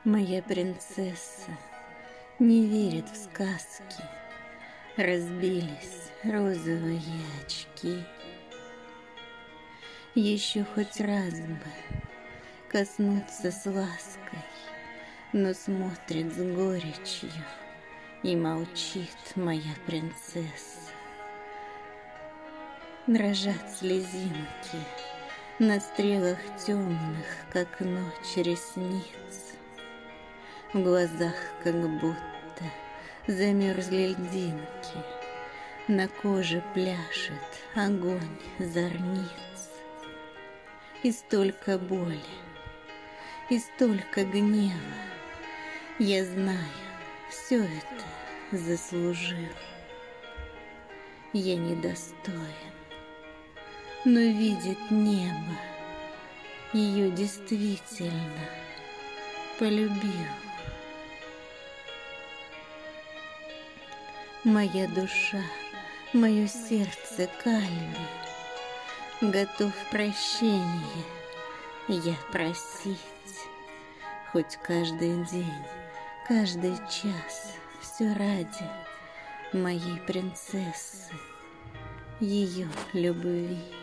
Моя принцесса не верит в сказки. Разбились розовые очки. Еще хоть раз бы коснуться с лаской, но смотрит с горечью и молчит моя принцесса. Дрожат слезинки на стрелах темных, как ночь ресниц. В глазах как будто замерзли льдинки, на коже пляшет огонь зорниц. И столько боли, и столько гнева, я знаю, все это заслужил. Я недостоин, но видит небо, ее действительно полюбил. Моя душа, мое сердце Кальби, готов прощения я просить. Хоть каждый день, каждый час, все ради моей принцессы, ее любви.